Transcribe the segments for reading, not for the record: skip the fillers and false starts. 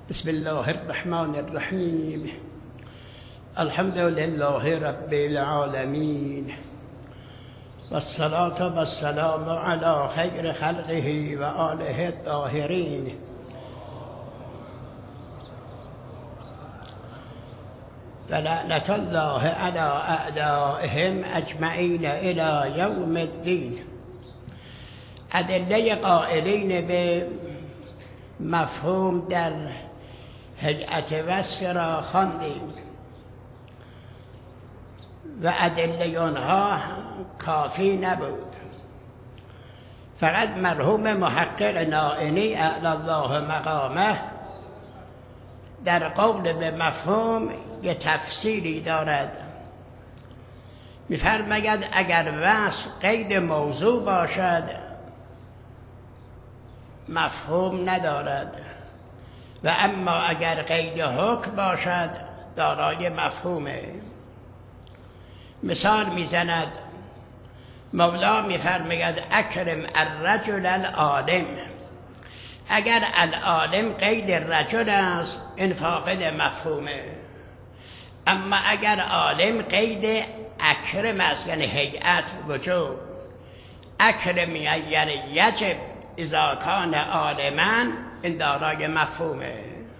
بسم الله الرحمن الرحیم. الحمد لله رب العالمین والصلاة والسلام علی خیر خلقه و آله الطاهرین. ولعنة الله علی اعدائهم اجمعین الی یوم الدین. ادله قائلین به مفهوم در هیئت وصف را خواندیم و ادله آنها کافی نبود. فقط مرحوم محقق نائینی اعلی الله مقامه در قول به مفهوم یه تفسیری دارد. می‌فرماید اگر وصف قید موضوع باشد مفهوم ندارد و اما اگر قید حکم باشد دارای مفهومه. مثال میزند مولا میفرماید اکرم الرجل العالم. اگر العالم قید رجل است این فاقد مفهومه، اما اگر عالم قید اکرم است یعنی هیئت وجوب. اکرم یعنی یجب اذا کان عالما، این دارای مفهومه.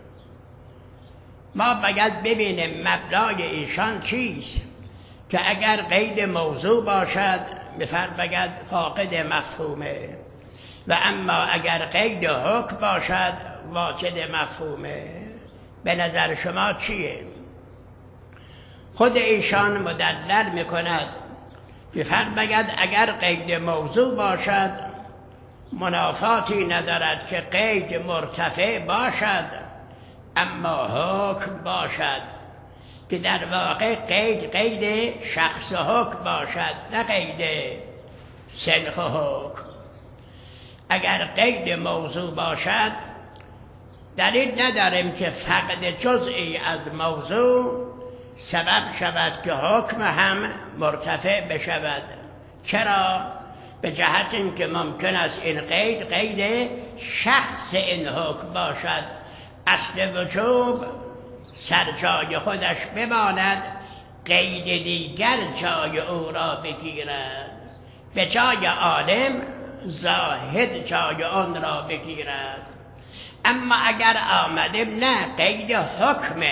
ما باید ببینیم مبنای ایشان چیست که اگر قید موضوع باشد می‌فرماید فاقد مفهومه و اما اگر قید حکم باشد واجد مفهومه. به نظر شما چیه؟ خود ایشان مدلل میکند، می‌فرماید اگر قید موضوع باشد منافاتی ندارد که قید مرتفع باشد اما حکم باشد، که در واقع قید شخص حکم باشد نه قید سنخ حکم. اگر قید موضوع باشد دلیل نداریم که فقد جزئی از موضوع سبب شود که حکم هم مرتفع بشود. چرا؟ به جهت اینکه ممکن است این قید شخص این حکم باشد، اصل وجوب سر جای خودش بماند، قید دیگر جای او را بگیرد، به جای عالم زاهد جای آن را بگیرد. اما اگر آمدیم نه قید حکم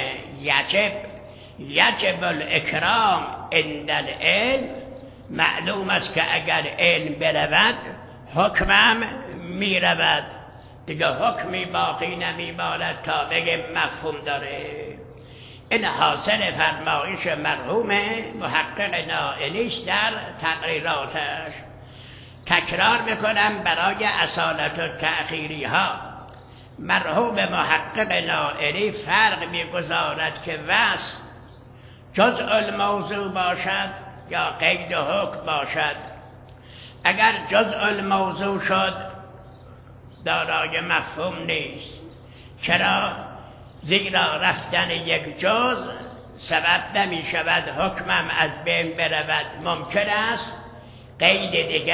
یجب الاکرام عند العلم، معلوم است که اگر علم برود حکمم میرود، دیگه حکمی باقی نمیماند تا بگه مفهوم داره. این حاصل فرمایش مرحوم محقق نائینی در تقریراتش. تکرار میکنم برای اصالت و تأخیری ها. مرحوم محقق نائینی فرق میگذارد که وصف جزء الموضوع باشد یا قید حکم باشد. اگر جزء الموضوع شد دارای مفهوم نیست. چرا؟ زیرا رفتن یک جز سبب نمی شود حکمم از بین برود. ممکن است قید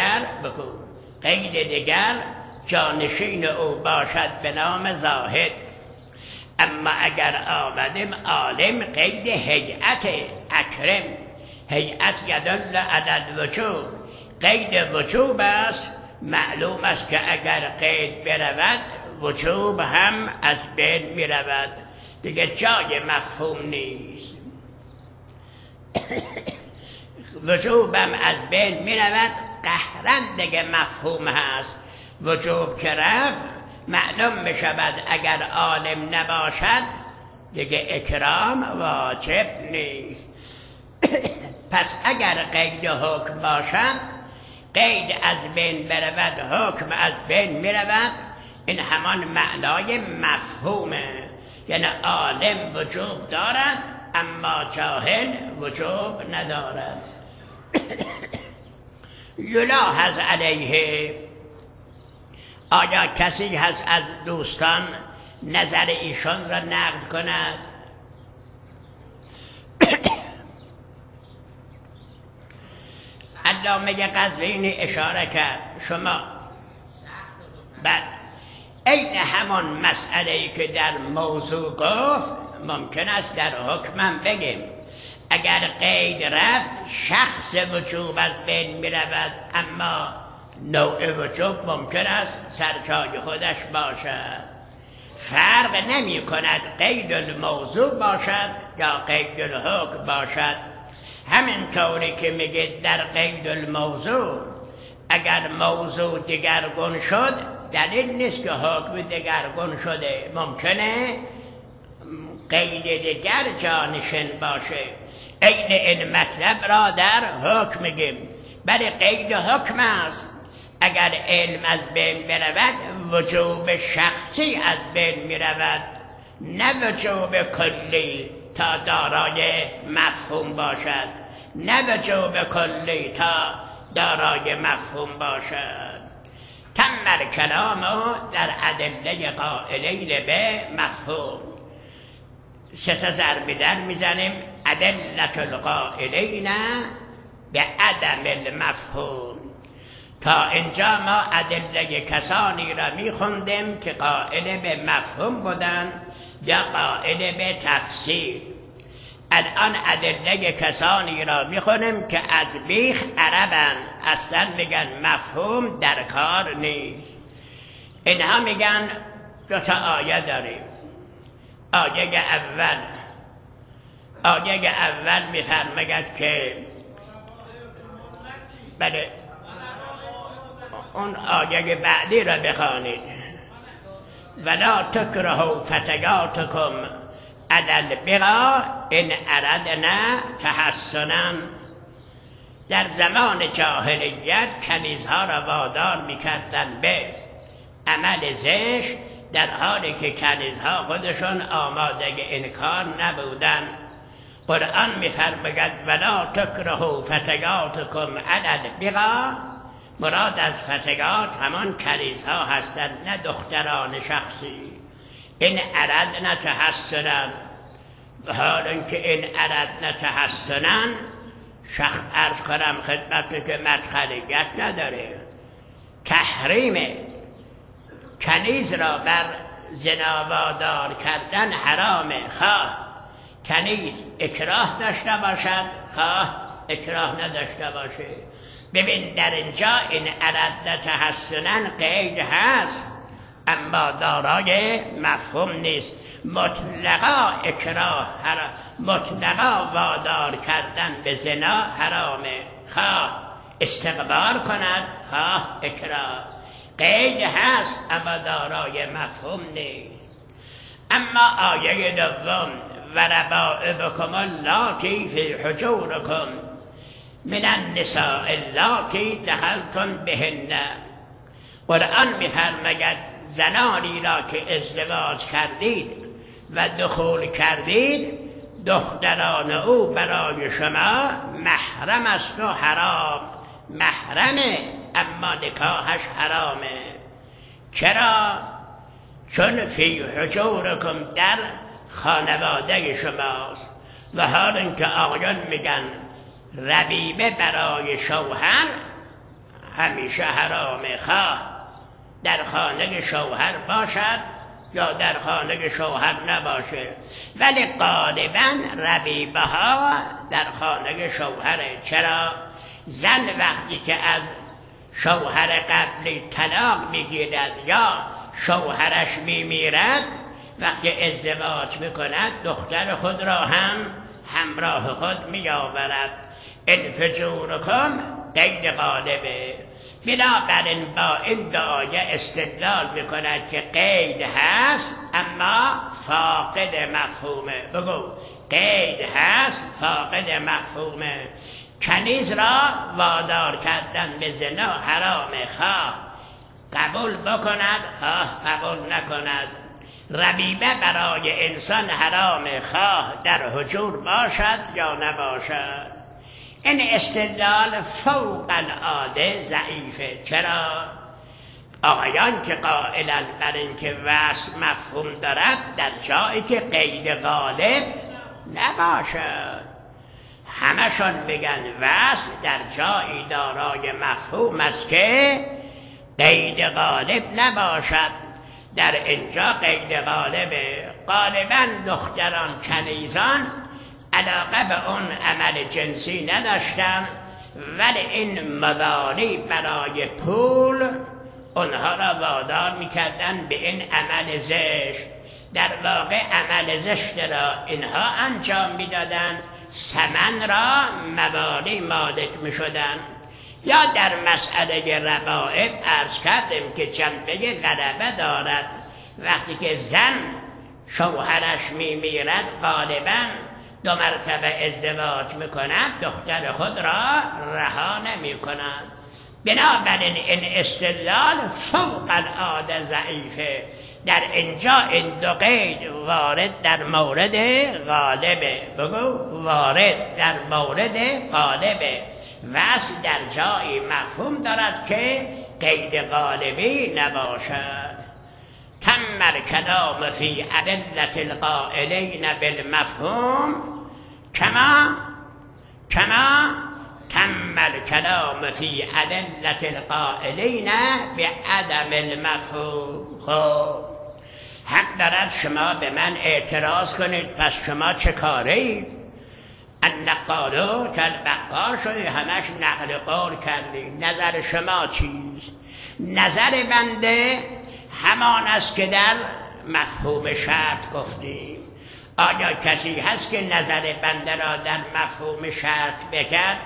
دیگر جانشین او باشد به نام زاهد. اما اگر آمدیم عالم قید هیئت اکرم، هیئت یدل علی الوجوب، قید وجوب است. معلوم است که اگر قید برود وجوب هم از بین می رود، دیگه جای مفهوم نیست. وجوب هم از بین می رود، قهرن دیگه مفهوم هست. وجوب که رفت معلوم می شود اگر عالم نباشد دیگه اکرام واجب نیست. پس اگر قید حکم باشد قید از بین برود حکم از بین می رود. این همان معنای مفهومه، یعنی عالم وجوب دارد اما جاهل وجوب ندارد. یلاحظ علیه، آیا کسی هست از دوستان نظر ایشان را نقد کند؟ علامه قزوینی اشاره کرد. شما بعد این همان مسئله‌ای که در موضوع گفت ممکن است در حکمم بگیم. اگر قید رفت شخص وجوب از بین می رود، اما نوع وجوب ممکن است سرجای خودش باشد. فرق نمی کند قید الموضوع باشد یا قید الحکم باشد. همینطوری که میگه در قید الموضوع اگر موضوع دگرگون شد دلیل نیست که حکم دگرگون شده، ممکنه قید دیگر جانشین باشه. عین این مطلب را در حکم میگیم، بله قید حکم است. اگر علم از بین برود وجوب شخصی از بین میرود، نه وجوب کلی تا دارای مفهوم باشد، نه وجوب کلی تا دارای مفهوم باشد. تم کلام در ادله قائلین به مفهوم. سه تا ضرب در میزنیم. ادلة القائلین به عدم المفهوم. تا اینجا ما ادله کسانی را میخوندیم که قائل به مفهوم بودند یا قائل به تفسیر. الان ادله کسانی را میخونیم که از بیخ عربن، اصلا میگن مفهوم در کار نیست. اینها میگن دو تا آیه داریم. آیه اول میفرماید که بله اون آیه بعدی را بخوانید. ولا تکرهوا فتياتكم علی البغاء ان اردنا تحسنا. در زمان جاهلیت کنیزها را وادار میکردن به عمل زشت، در حالی که کنیزها خودشون آماده این کار نبودن. قرآن میفرماید ولا تکرهوا فتياتكم علی البغاء. مراد از فتیات همان کنیزها هستند، نه دختران شخصی. این اردنا تحسنا، به حال اینکه این اردنا تحسنا عرض کنم خدمت که مدخلیت نداره. تحریم کنیز را بر زنا وادار کردن حرامه، خواه کنیز اکراه داشته باشد خواه اکراه نداشته باشه. ببین در اینجا این اردنا تحسنا قید هست اما دارای مفهوم نیست. مطلقا اکراه مطلقا وادار کردن به زنا حرامه، خواه استقبال کند خواه اکراه. قید هست اما دارای مفهوم نیست. اما آیه دوم و ربائبکم اللاتی فی حجورکم من النساء اللاتی دخلتم بهن. قرآن میفرماید زنانی را که ازدواج کردید و دخول کردید دختران او برای شما محرم است و حرام. محرمه اما نکاحش حرامه. چرا؟ چون فی حجورکم در خانواده شماست. و حال اینکه آقایان میگن ربیبه برای شوهر همیشه حرامه، خواه در خانه شوهر باشد یا در خانه شوهر نباشه، ولی غالبا ربیبه ها در خانه شوهره. چرا؟ زن وقتی که از شوهر قبلی طلاق میگیرد یا شوهرش میمیرد، وقتی ازدواج میکند دختر خود را هم همراه خود میآورد. ان فجورکم قید غالبه. بنابراین با این دعایه استدلال میکند که قید هست اما فاقد مفهومه. بگو قید هست فاقد مفهومه. کنیز را وادار کردن به زنا حرامه، خواه قبول بکند خواه قبول نکند. ربیبه برای انسان حرامه، خواه در حجور باشد یا نباشد. این استدلال فوق العاده ضعیفه. چرا؟ آقایان که قائلن بر این که وصل مفهوم دارد در جایی که قید غالب نباشد، همشون بگن وصل در جایی دارای مفهوم است که قید غالب نباشد. در اینجا قید غالبه. غالبا دختران کنیزان علاقه به اون عمل جنسی نداشتن، ولی این مبانی برای پول اونها را وادار میکردن به این عمل زشت. در واقع عمل زشت را اینها انجام میدادن، ثمن را مبانی مالک میشدن. یا در مسئله ربائب عرض کردیم که جنبه غلبه دارد. وقتی که زن شوهرش میمیرد غالبا 2 مرتبه ازدواج میکند، دختر خود را رها نمیکند. بنابراین این استدلال فوق العاده ضعیفه. در اینجا این 2 قید وارد در مورد غالبه. بگو وارد در مورد غالبه. وصل در جایی مفهوم دارد که قید غالبی نباشد. تم الکلام فی ادلة القائلین بالمفهوم کما تم الکلام فی ادلة القائلین بعدم المفهوم. خب حق دارد شما به من اعتراض کنید پس شما چه کاره اید؟ النقالو که البقال شده همش نقل قول کردید. نظر شما چیست؟ نظر بنده همان است که در مفهوم شرط گفتیم. آیا کسی هست که نظر بنده را در مفهوم شرط بکرد؟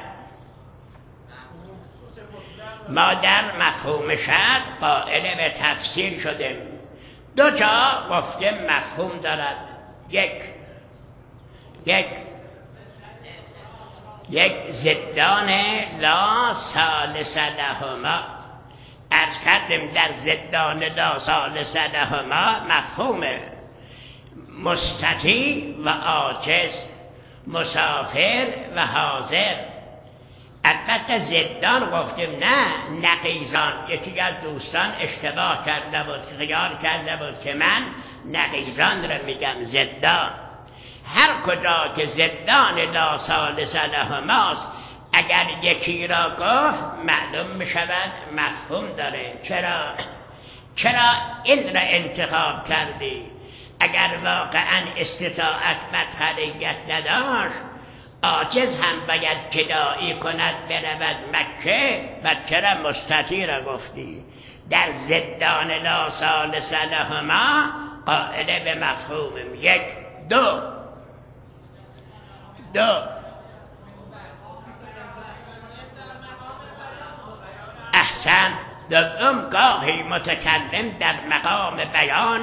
ما در مفهوم شرط قائل به تفسیر شدیم. 2 جا گفته مفهوم دارد. یک ضدان لا ثالث لهما. عرض کردیم در ضدان لا ثالث لهما مفهوم مستطیع و عاجز، مسافر و حاضر. البته ضدان گفتیم نه نقیضان. یکی از دوستان اشتباه کرده بود، خیال کرده بود که من نقیضان را میگم، ضدان. هر کجا که ضدان لا ثالث لهماست اگر یکی را گفت معلوم میشود مفهوم داره. چرا این را انتخاب کردی؟ اگر واقعا استطاعت مدخلیت نداشت عاجز هم باید جدایی کند برود مکه و چرا مستطیع را گفتی؟ در ضدان لا ثالث لهما قائل به مفهوم. 1 2 احسن. دوم گاهی متکلم در مقام بیان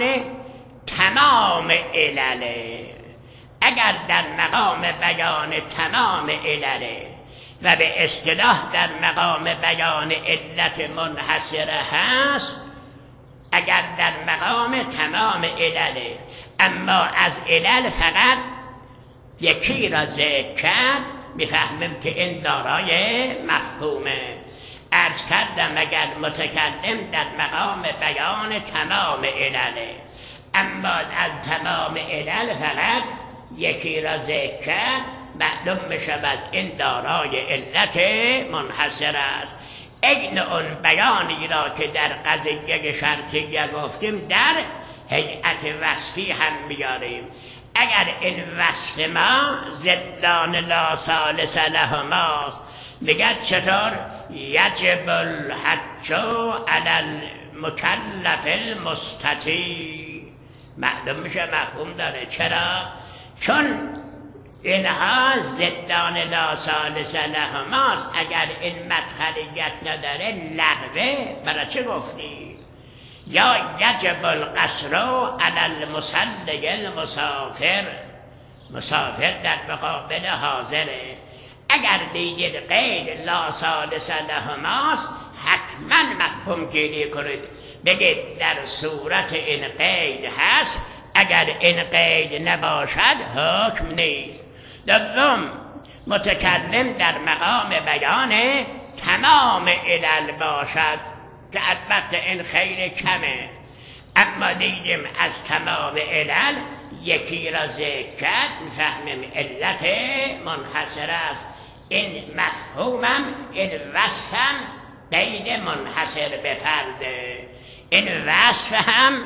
تمام علله. اگر در مقام بیان تمام علله و به اصطلاح در مقام بیان علت منحصره هست، اگر در مقام تمام علله اما از علل فقط یکی را ذکر کرد میفهمیم که این دارای مفهومه. عرض کردم اگر متکلم در مقام بیان تمام علله اما از تمام علل فقط یکی را ذکر کرد معلوم میشود این دارای علت منحصر است. این اون بیانی را که در قضیه شرطیه گفتیم در هیئت وصفی هم میاریم. اگر این وصف ما ضدان لا ثالث لهماست میگه چطور؟ یجب الحج علی المکلف المستطیع. معلوم میشه مفهوم داره. چرا؟ چون اینها ضدان لا ثالث لهماست. اگر این مدخلیت نداره لغوه برای چه گفتی؟ یا یجب القصر علی المصلی المسافر. مسافر در مقابل حاضره. اگر دیگه قید لا ثالث لهماست حتما مفهوم گیری کنید، بگید در صورت این قید هست، اگر این قید نباشد حکم نیست. دوم متکلم در مقام بیان تمام علل باشد که البته این خیلی کمه، اما دیدیم از تمام علل یکی را ذکر کرد میفهمیم علت منحصر است. این مفهومم، این وصفم قید منحصر به فرده. این وصف هم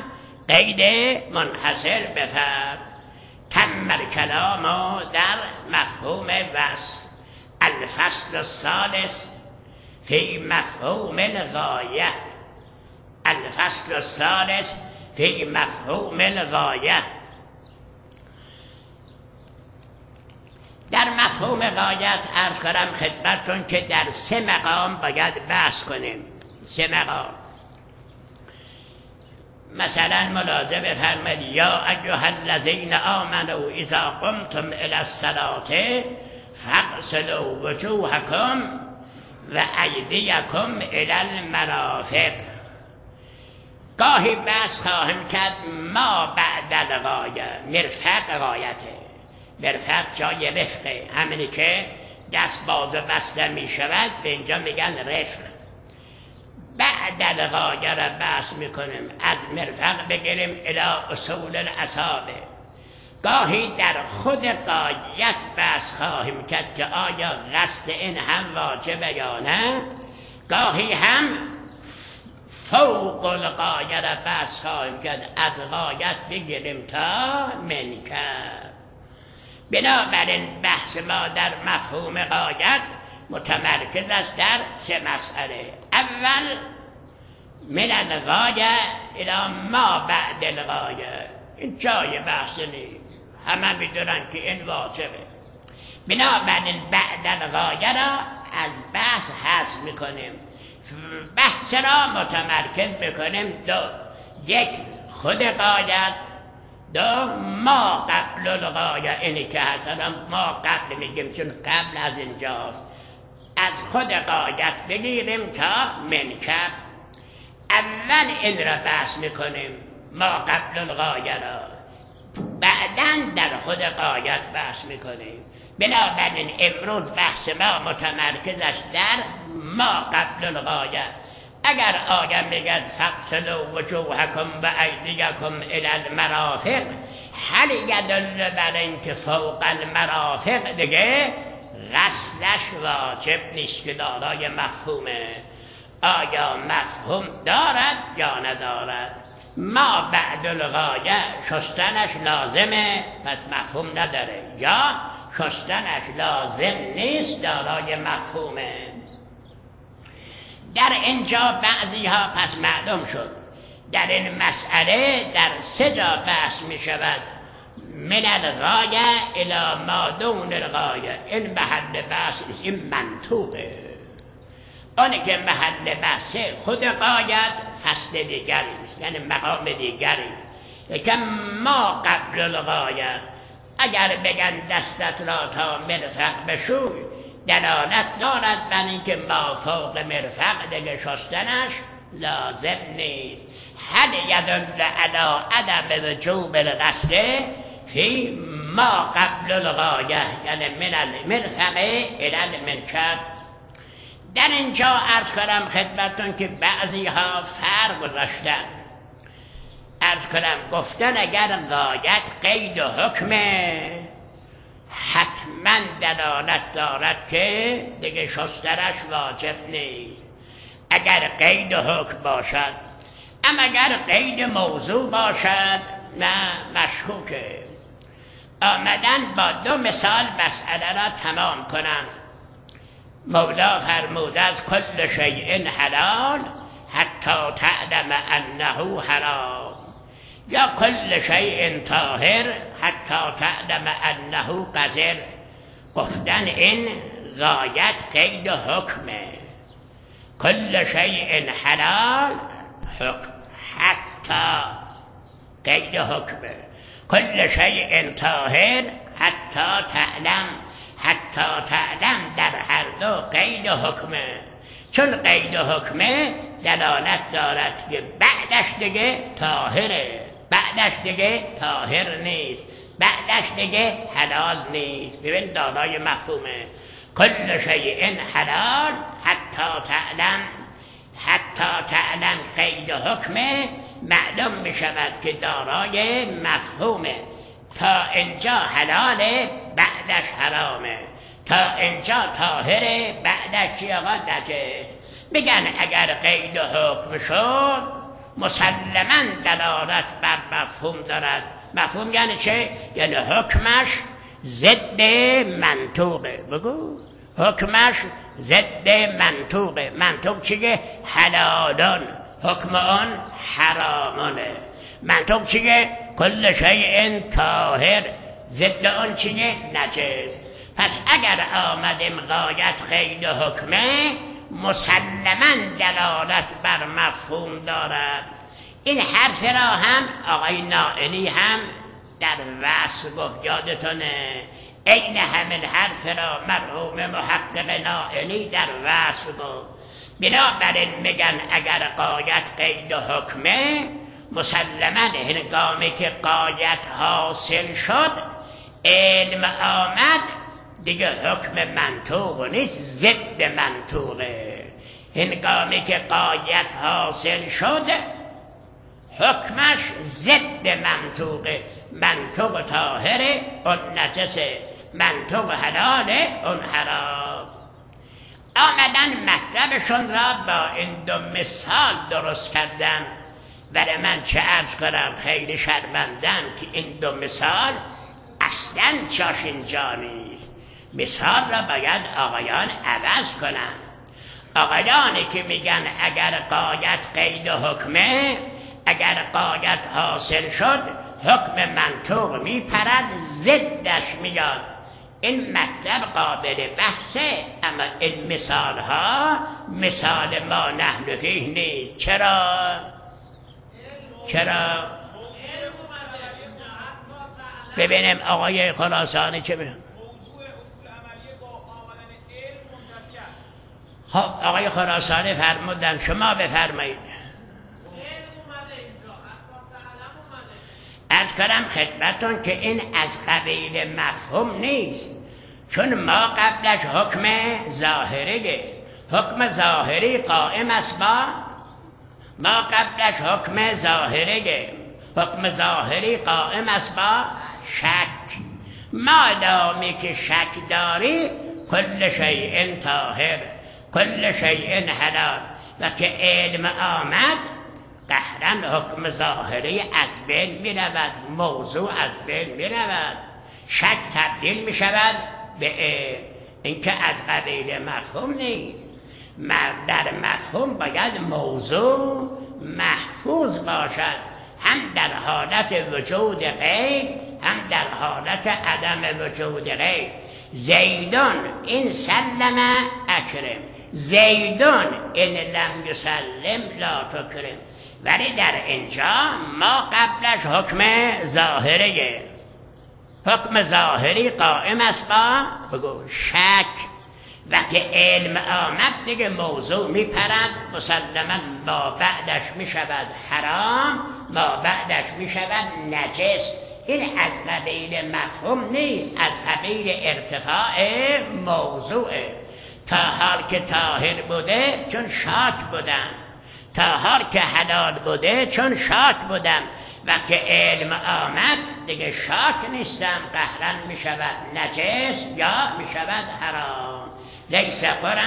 قید منحصر به فرد. تم الکلام در مفهوم وصف. الفصل الثالث فی مفهوم الغایه. الفصل الثالث فی مفهوم الغایه. در مفهوم غایت عرض کنم خدمتتون که در 3 مقام باید بحث کنیم. 3 مقام. مثلا ملاحظه بفرمایید یا ایها الذین آمنوا اذا قمتم الی الصلاة فاغسلوا وجوهکم و ایدیکم الی المرافق. گاهی بحث خواهم کرد ما بعد الغایه. مرفق غایته. مرفق جای رفقه، همینی که دست باز بسته می شود به اینجا میگن رفق. بعد الغایه را بحث میکنیم، از مرفق بگیریم الی اصول الاصابع. گاهی در خود غایت بحث خواهیم کرد که آیا قصد این هم واجبه یا نه. گاهی هم فوق الغایه را بحث خواهیم کرد، از غایت بگیریم تا منکر. بنابراین بحث ما در مفهوم غایت متمرکز است در 3 مسئله. اول من الغایه الی ما بعد الغایه. این جای بحث نیست، همه میدونن که این واجبه. بنابراین بعد الغایه را از بحث حذف میکنیم، بحث را متمرکز میکنیم 2. 1 خود غایت، 2 ما قبل الغایه. اینی که اصلا ما قبل میگیم چون قبل از اینجاست. از خود غایت بگیریم تا منکر. اول این را بحث میکنیم ما قبل الغایه را، بعداً در خود غایت بحث میکنیم. بنابراین امروز بحث ما متمرکز است در ما قبل الغایه. اگر آیه میگد فاغسلوا وجوهکم و ایدیکم الی المرافق، هل یدل بر اینکه فوق المرافق دیگه غسلش واجب نیست که دارای مفهومه. آیا مفهوم دارد یا ندارد؟ ما بعد الغایه شستنش لازمه پس مفهوم نداره، یا شستنش لازم نیست دارای مفهومه. در اینجا بعضی ها پس معلوم شد در این مسئله در 3 جا بحث می شود. من الغایه الی ما دون الغایه. این محل بحث نیست، این منطوقه. آنه که محل بحثه خود غایت فصل دیگری است، یعنی مقام دیگری است. که ما قبل الغایه، اگر بگن دستت را تا مرفق بشوی، دلالت دارد بر اینکه ما فوق مرفق دیگه شستنش لازم نیست. هل یدل علی عدم وجوب الغسل فی ما قبل الغایه، یعنی من المرفق الی المنکب. در اینجا عرض کنم خدمتون که بعضی ها فرق گذاشتن. عرض کنم گفتن اگر غایت قید و حکمه حتما دلالت دارد که دیگه شستنش واجب نیست اگر قید و حکم باشد. اما اگر قید موضوع باشد نه، مشکوکه. آمدن با 2 مثال مسئله را تمام کنم. مولا فرمود از کل شیء حلال حتی تعلم انه حرام، یا کل شیء طاهر حتی تعلم انه قذر. گفتن این غایت قید و حکمه. کل شیء حلال حکم، حتی قید و حکمه. کل شیء طاهر حتی تعلم، حتی تعلم در هر 2 قید و حکمه. چون قید و حکمه دلالت دارد که بعدش دیگه طاهره، بعدش دیگه طاهر نیست، بعدش دیگه حلال نیست. ببین دارای مفهومه. کل شیء حلال حتی تعلم، حتی تعلم قید و حکمه معلوم می شود که دارای مفهومه. تا اینجا حلاله بعدش حرامه، تا اینجا طاهره بعدش چی آقا نجس. بگن اگر قید و حکم شد مسلماً دلالت بر مفهوم دارد. مفهوم یعنی چه؟ یعنی حکمش ضد منطوقه. بگو حکمش ضد منطوقه. منطوق چیه؟ حلالان، حکم آن حرامانه. منطوق چیه؟ کل شیء طاهر، ضد آن چیه؟ نجس. پس اگر آمدیم غایت قید حکمه، مسلماً دلالت بر مفهوم دارد. این حرف را هم آقای نائلی هم در وصف گفت، یادتونه؟ این همین حرف را مرحوم محقق نائلی در وصف گفت. بنابراین میگن اگر غایت قید حکمه، مسلماً هنگامی که غایت حاصل شد، علم آمد، دیگه حکم منطوق نیست، ضد منطوقه. هنگامی که غایت حاصل شد، حکمش ضد منطوقه. منطوق طاهره، اون نجسه. منطوق حلاله، اون حرام. آمدن مطلبشون را با این دو مثال درست کردن. ولی من چه عرض کنم، خیلی شرمندم که این دو مثال اصلا جاش اینجا نیست. مثال را باید آقایان عوض کنن. آقایانی که میگن اگر غایت قید حکمه، اگر غایت حاصل شد، حکم منطوق میپرد، ضدش میاد. این مطلب قابل بحثه، اما این مثال ها مثال ما نحن فیه نیست. چرا؟ ببینیم آقای خراسانی چه میگن. خب آقای خراسانی فرمودن، شما بفرمایید. عرض کنم خدمتون که این از قبیل مفهوم نیست، چون ما قبلش حکم ظاهریه. حکم ظاهری قائم است با ما قبلش حکم ظاهریه. حکم ظاهری قائم است با شک. مادامی که شک داری، کل شیء طاهر، کل شیء حلال. و که علم آمد، قهرن حکم ظاهری از بین می رود، موضوع از بین می رود، شک تبدیل می شود به علم. این که از قبیل مفهوم نیست. در مفهوم باید موضوع محفوظ باشد، هم در حالت وجود غیر، هم در حالت عدم وجود غیر. زیدون این سلم اکرم، زیدون این لم یسلم لا تکرم. ولی در اینجا ما قبلش حکم ظاهریه. حکم ظاهری قائم است با بگو شک. وقتی علم آمد دیگه موضوع میپرد، مسلما ما بعدش میشود حرام، ما بعدش میشود نجس. این از قبیل مفهوم نیست، از قبیل ارتفاع موضوعه. تا حال که طاهر بوده چون شاک بودن، تا حال که حلال بوده چون شاک بودم. وقتی علم آمد دیگه شاک نیستم، قهرن می شود نجس یا می شود حرام. لیس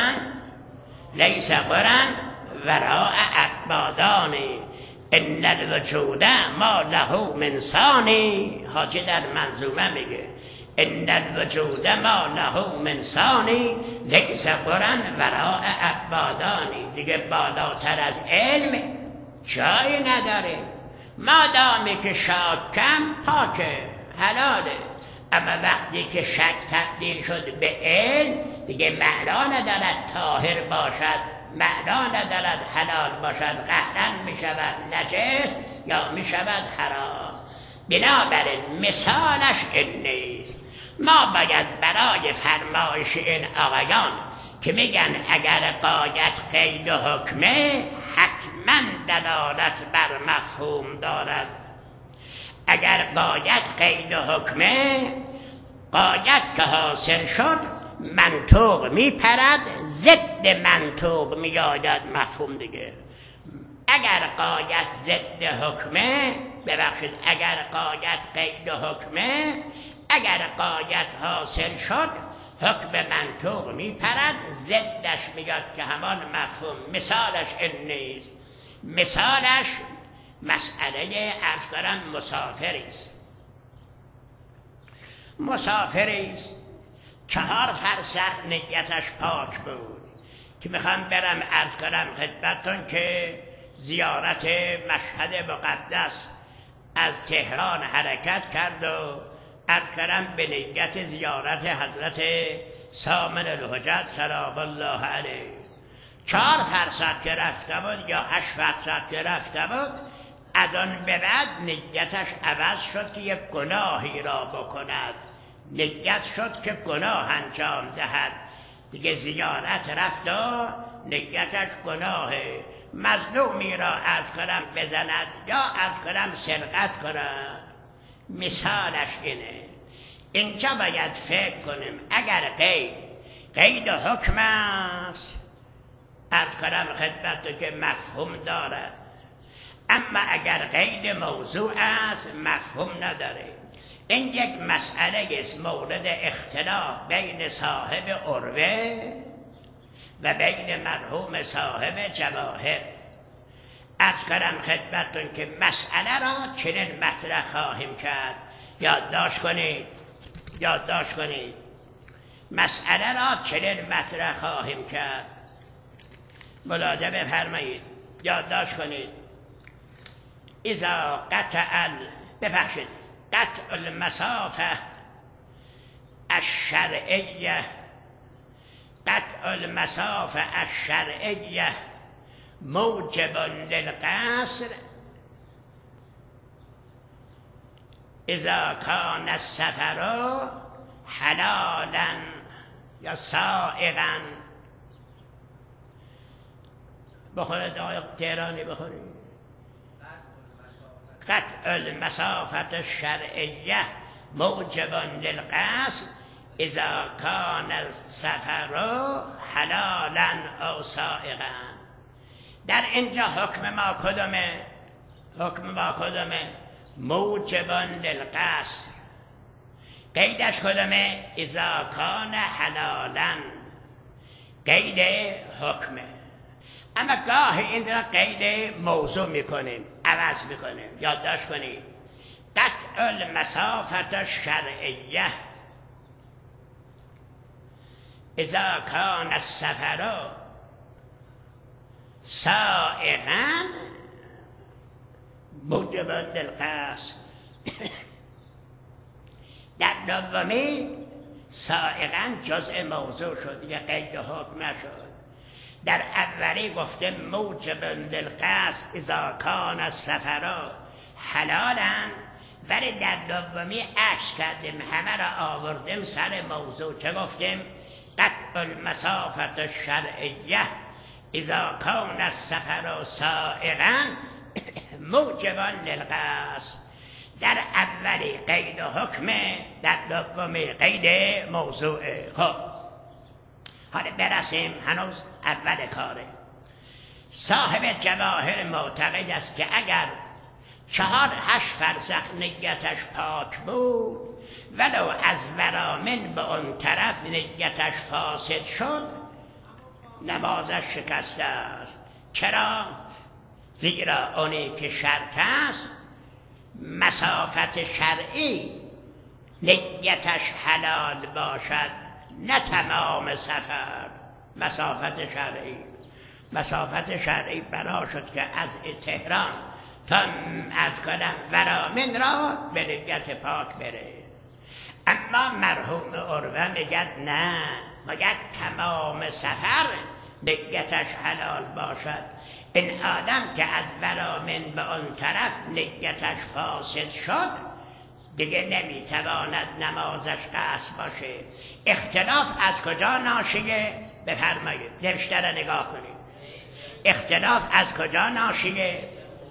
قرن وراء اقبادانی، ان الوجود ما له من ثانی. حاجی در منظومه میگه ان الوجود ما له من ثانی، لیس قرن وراء اقبادانی. دیگه بالاتر از علم جایی نداره. مادامی که شاکم پاکه، حلاله. اما وقتی که شک تبدیل شد به علم، دیگه معنا ندارد طاهر باشد، معنا ندارد حلال باشد، قهرن می شود نجس یا می شود حرام. بنابراین مثالش این نیست. ما باید برای فرمایش این آقایان که میگن اگر غایت قید و حکمه، حتما دلالت بر مفهوم دارد. اگر غایت قید و حکمه، غایت که حاصل شد، منطوق میپرد، ضد منطوق میآید مفهوم دیگه. اگر غایت ضد حکمه، ببخشید، اگر غایت قید و حکمه، اگر غایت حاصل شد، حکم منطوق میپرد، ضدش میاد که همان مفهوم. مثالش این نیست. مثالش مسئله عرض کنم مسافری است 4 فرسخ نیتش پاک بود که میخوام برم عرض کنم خدمتتون که زیارت مشهد مقدس از تهران حرکت کرد و عرض کنم به نیت زیارت حضرت سامن الحجت سلام الله علیه 4 فرسخ که رفته بود یا 8 فرسخ که رفته بود، از آن به بعد نیتش عوض شد که یک گناهی را بکند، نیت شد که گناه انجام دهد. دیگه زیارت رفت و نیتش گناه مظلومی را عرض کنم بزند یا عرض کنم سرقت کنم. مثالش اینه. اینجا باید فکر کنیم اگر قید حکم است عرض کنم خدمت که مفهوم دارد، اما اگر قید موضوع است مفهوم نداره. این یک مسئله است مورد اختلاف بین صاحب عروه و بین مرحوم صاحب جواهر. عرض کنم خدمتتون که مسئله را چنین مطرح خواهیم کرد. یادداشت کنید مسئله را چنین مطرح خواهیم کرد. ملاحظه بفرمایید، یادداشت کنید. اذا قطع المسافه الشرعیه موجب للقصر اذا كان السفر حلالا یا سائغا. بخورید آقای تهرانی بخورید. قطع المسافة الشرعیه موجب للقصر اذا كان السفر حلالا او سائغا. در اینجا حکم ما کدومه؟ موجب للقصر. قیدش کدومه؟ اذا كان حلالا. قید حکمه. اما گاهی این را قید موضوع میکنیم، عوض میکنیم. یادداشت کنید. قطع المسافة الشرعیه اذا كان السفر سائغا موجب للقصر. در دومی سائغا جزء موضوع شد، دیگه قید حکم نشد. در اولی گفته موجب للقصر اذا كان السفر حلالا، ولی در دومی عکس کردیم، همه را آوردیم سر موضوع. چه گفتیم؟ قطع المسافة الشرعیه اذا كان السفر سائغا موجبا للقصر. در اولی قید حکمه، در دومی قید موضوعه. خب حالا برسیم، هنوز اول کاره. صاحب جواهر معتقد است که اگر 4-8 فرسخ نیتش پاک بود، ولو از ورامین به اون طرف نیتش فاسد شد، نمازش شکسته است. چرا؟ زیرا اونی که شرط است مسافت شرعی نیتش حلال باشد، نه تمام سفر. مسافت شرعی بنا شد که از تهران تا از کنم ورامین را به نیت پاک بره. اما مرحوم عروه میگد نه، باید تمام سفر نیتش حلال باشد. این آدم که از ورامین به اون طرف نیتش فاسد شد، دیگه نمیتواند نمازش قصر باشه. اختلاف از کجا ناشیه؟ بفرمایید نوشته را نگاه کنید. اختلاف از کجا ناشیه؟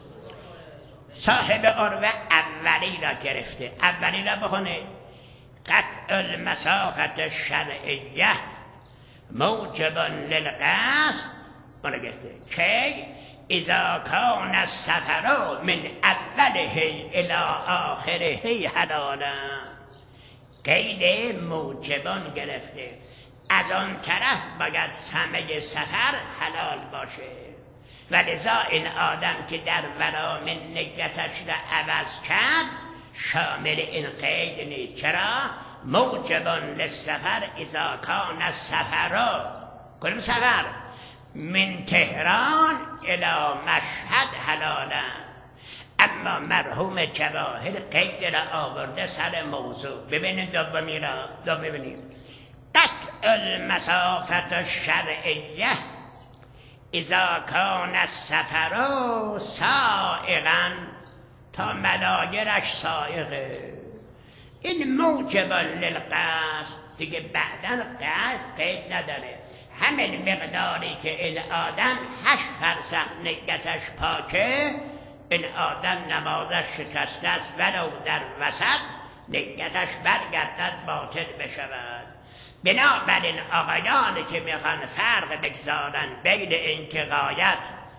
صاحب عروه اولی را گرفته. اولی را بخونید. قطع المسافة الشرعیه موجب للقصر. اون را گرفته. کی؟ اذا كان السفر من اوله الى آخره حلالا. قید موجبان گرفته. از آن طرف باید همه سفر حلال باشه. ولذا این آدم که در ورامن نیتش را عوض کرد شامل این قید نیست. چرا؟ موجبان للسفر اذا کان السفر کدوم سفر؟ من تهران الی مشهد حلالا. اما مرحوم جواهر قید را آورده سر موضوع. ببینید دومی را ببینید. قطع المسافت الشرعیه اذا کان السفر سائغا تا ملاگرش سائغه. این موجبا للقصد دیگه بعدا قصد قید نداره. همین مقداری که این آدم 8 فرسخ نیتش پاکه، این آدم نمازش شکسته است ولو در وسط نیتش برگردد باطل بشود. بنابراین آقایانی که میخوان فرق بگذارن بین این که غایت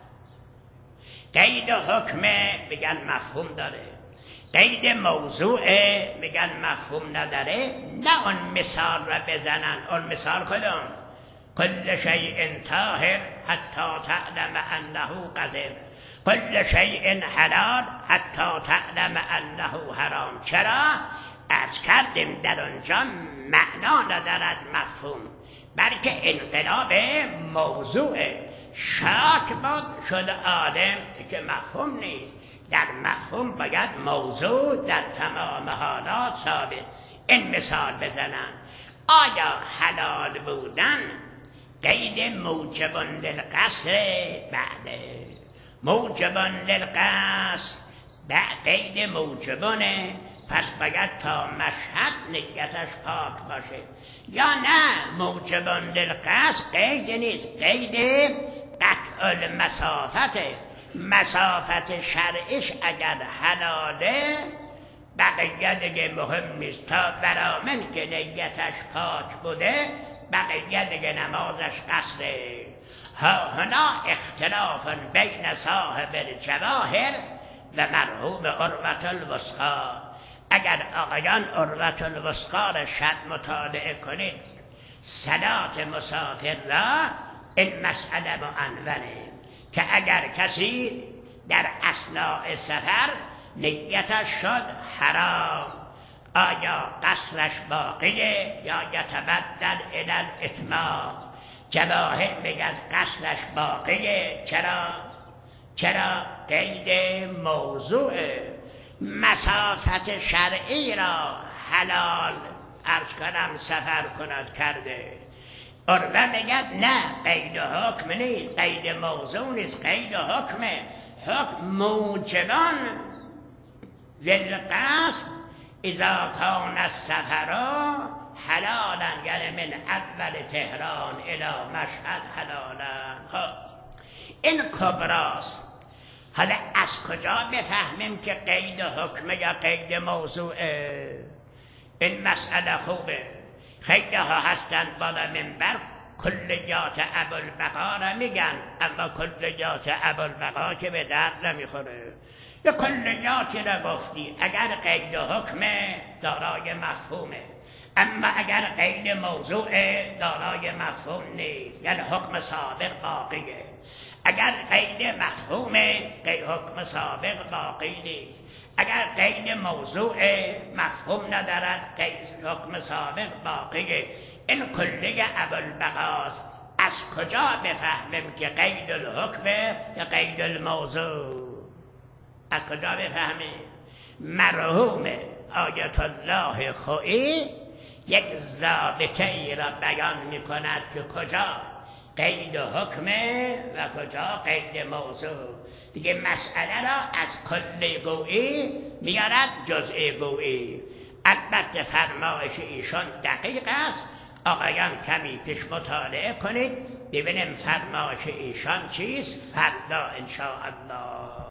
قید حکمه میگن مفهوم داره، قید موضوعه میگن مفهوم نداره، نه اون مثال را بزنن. اون مثال کدوم؟ کل شیء طاهر حتی تعلم انه قذر، کل شیء حلال حتی تعلم انه حرام. چرا؟ عرض کردیم در اونجا معنا ندارد مفهوم، بلکه انقلاب موضوعه. شاک بود شد عالم که مفهوم نیست. در مفهوم باید موضوع در تمام حالات ثابت. این مثال بزنن. آیا حلال بودن قید موجب للقصر؟ بعده موجب للقصر بعد قید موجبونه، پس باید تا مشهد نیتش پاک باشه. یا نه موجب للقصر قید نیست، قید قطع المسافته. مسافت شرعش اگر حلاله بقیه دیگه مهم نیست. تا برامن که نیتش پاک بوده بقیه دیگه نمازش قصره. هنا اختلاف بین صاحب الجواهر و مرحوم عروة الوثقی. اگر آقایان عروة الوثقی را شد مطالعه کنید صلات مسافر را، این مسئله معنونه که اگر کسی در اثناء سفر نیتش شد حرام، آیا قصرش باقیه یا یتبدل الی الاتمام؟ جواهر میگن قصرش باقیه. چرا؟ قید موضوع. مسافت شرعی را حلال عرض کنم سفر کند کرده. عروه میگد نه، قید حکم نیست، قید موضوع نیست، قید حکمه. حکم موجبان للقصد اذا کان السفر حلالا، یعنی من اول تهران الی مشهد حلالا. خب این کبراست. حالا از کجا بفهمیم که قید حکمه یا قید موضوعه؟ این مسئله خوبه. خیلی ها هستن بالا منبر کلیات ابوالبقا را میگن، اما کلیات ابوالبقا که به درد نمیخوره. یه کلیاتی را گفتی، اگر قید حکمه دارای مفهومه، اما اگر قید موضوع دارای مفهوم نیست، یعنی حکم سابق باقیه. اگر قید مفهومه حکم سابق باقی نیست. اگر قید موضوع مفهوم ندارد حکم سابق باقیه. این کلیه ابوالبقاست. از کجا بفهمیم که قید الحکم یا قید الموضوع؟ از کجا بفهمیم؟ مرحوم آیت الله خویی یک ضابطه ای را بیان می کند که کجا قید حکمه و کجا قید موضوع. دیگه مسئله را از کل گویی میارد جزئی گویی. البته فرمایش ایشان دقیق است. آقایان کمی پیش مطالعه کنید ببینیم فرمایش ایشان چیست فردا ان شاء الله.